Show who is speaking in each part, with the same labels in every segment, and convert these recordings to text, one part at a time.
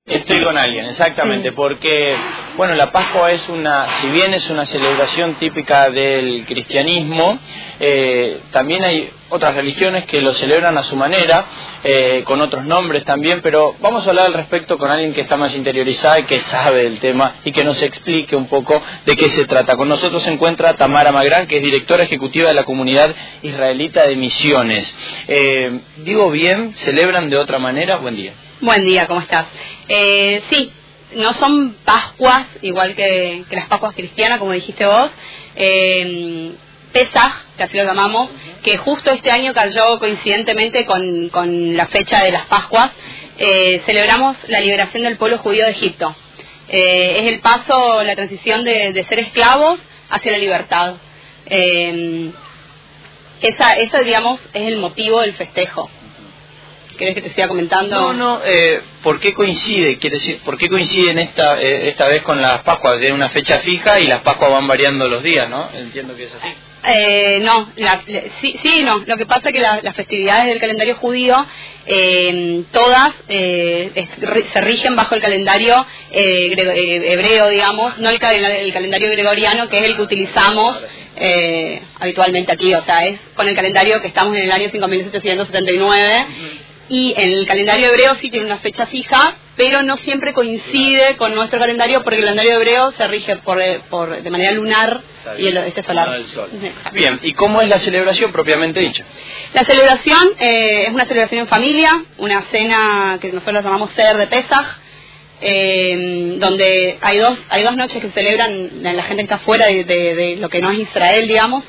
Speaker 1: Estoy con alguien, exactamente, porque, bueno, la Pascua es si bien es una celebración típica del cristianismo, también hay otras religiones que lo celebran a su manera, con otros nombres también, pero vamos a hablar al respecto con alguien que está más interiorizada y que sabe del tema y que nos explique un poco de qué se trata. Con nosotros se encuentra Tamara Magrán, que es directora ejecutiva de la Comunidad Israelita de Misiones. ¿Digo bien? ¿Celebran de otra manera? Buen día.
Speaker 2: Buen día, ¿cómo estás? Sí, no son Pascuas igual que las Pascuas cristianas, como dijiste vos. Pesaj, que así lo llamamos, que justo este año cayó coincidentemente con la fecha de las Pascuas. Celebramos la liberación del pueblo judío de Egipto. Es el paso, la transición de ser esclavos hacia la libertad. Esa, digamos, es el motivo del festejo. ¿Querés que te siga comentando?
Speaker 1: No, ¿por qué coincide? Quiere decir, ¿por qué coinciden esta vez con las Pascuas? Tienen una fecha fija y las Pascuas van variando los días, ¿no? Entiendo que es así.
Speaker 2: No, no. Lo que pasa es que las festividades del calendario judío, todas se rigen bajo el calendario hebreo, digamos, no el calendario gregoriano, que es el que utilizamos habitualmente aquí. O sea, es con el calendario que estamos en el año 5779. Y en el calendario hebreo sí tiene una fecha fija, pero no siempre coincide con nuestro calendario, porque el calendario hebreo se rige de manera lunar y este solar.
Speaker 1: Bien, ¿y cómo es la celebración propiamente dicha?
Speaker 2: La celebración es una celebración en familia, una cena que nosotros llamamos Seder de Pesaj, donde hay dos noches que celebran la gente que está fuera de lo que no es Israel, digamos,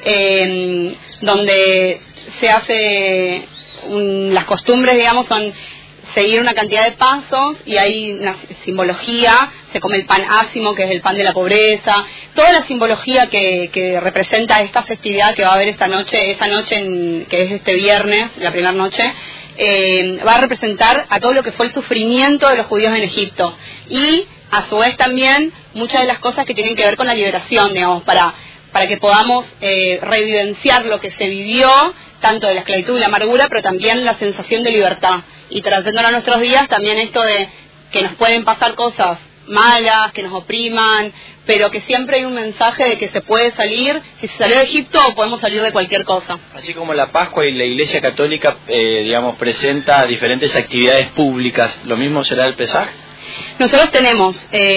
Speaker 2: donde se hace... las costumbres, digamos, son seguir una cantidad de pasos y hay una simbología. Se come el pan ácimo, que es el pan de la pobreza, toda la simbología que representa esta festividad que va a haber esa noche que es este viernes, la primera noche, va a representar a todo lo que fue el sufrimiento de los judíos en Egipto y a su vez también muchas de las cosas que tienen que ver con la liberación, digamos, para que podamos revivenciar lo que se vivió, tanto de la esclavitud y la amargura, pero también la sensación de libertad. Y trayéndolo a nuestros días, también esto de que nos pueden pasar cosas malas, que nos opriman, pero que siempre hay un mensaje de que se puede salir, si se salió de Egipto podemos salir de cualquier cosa.
Speaker 1: Así como la Pascua y la Iglesia Católica, digamos, presenta diferentes actividades públicas, ¿lo mismo será el Pesaj?
Speaker 2: Nosotros tenemos...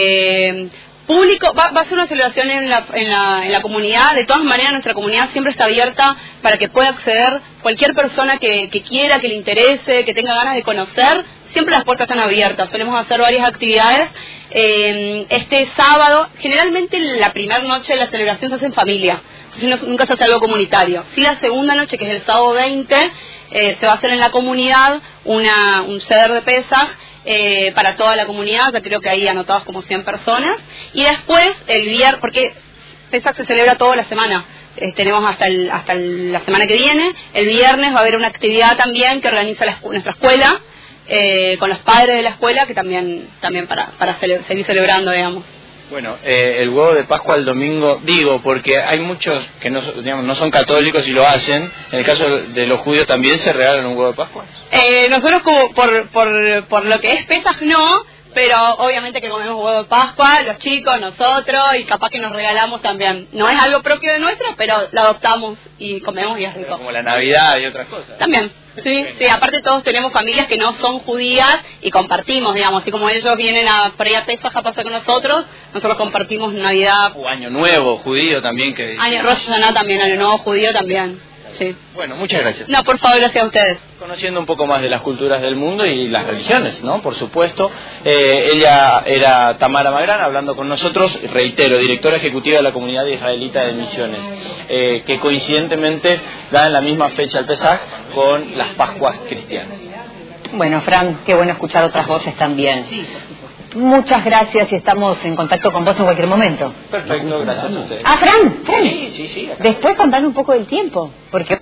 Speaker 2: público, va a ser una celebración en la comunidad. De todas maneras, nuestra comunidad siempre está abierta para que pueda acceder cualquier persona que quiera, que le interese, que tenga ganas de conocer. Siempre las puertas están abiertas. Solemos hacer varias actividades. Este sábado, generalmente la primera noche de la celebración se hace en familia, nunca se hace algo comunitario. Sí, la segunda noche, que es el sábado 20, se va a hacer en la comunidad un Seder de Pesaj, para toda la comunidad. Ya creo que ahí anotados como 100 personas, y después el viernes, porque Pesaj se celebra toda la semana, tenemos hasta la semana que viene. El viernes va a haber una actividad también que organiza nuestra escuela, con los padres de la escuela, que también para seguir celebrando, digamos.
Speaker 1: Bueno, el huevo de Pascua el domingo, digo, porque hay muchos que no son católicos y lo hacen. En el caso de los judíos, ¿también se regalan un huevo de Pascua?
Speaker 2: Nosotros, como por lo que es Pesaj, no, pero obviamente que comemos huevo de Pascua, los chicos, nosotros, y capaz que nos regalamos también. No es algo propio de nuestro, pero lo adoptamos y comemos y es rico.
Speaker 1: Como la Navidad y otras cosas.
Speaker 2: También. Sí, aparte todos tenemos familias que no son judías y compartimos, digamos, así como ellos vienen por ahí a Pesaj a pasar con nosotros compartimos Navidad.
Speaker 1: O Año Nuevo judío también.
Speaker 2: Rosh Hashanah también, Año Nuevo judío también. Sí.
Speaker 1: Bueno, muchas gracias.
Speaker 2: No, por favor, gracias a ustedes.
Speaker 1: Conociendo un poco más de las culturas del mundo y las religiones, ¿no? Por supuesto. Ella era Tamara Magrán, hablando con nosotros, reitero, directora ejecutiva de la Comunidad Israelita de Misiones, que coincidentemente da en la misma fecha el Pesaj con las Pascuas cristianas.
Speaker 3: Bueno, Fran, qué bueno escuchar otras voces también. Sí, por supuesto. Muchas gracias y estamos en contacto con vos en cualquier momento.
Speaker 1: Perfecto, gracias a ustedes.
Speaker 3: Ah, Fran.
Speaker 1: Sí.
Speaker 3: Después contanos un poco del tiempo, porque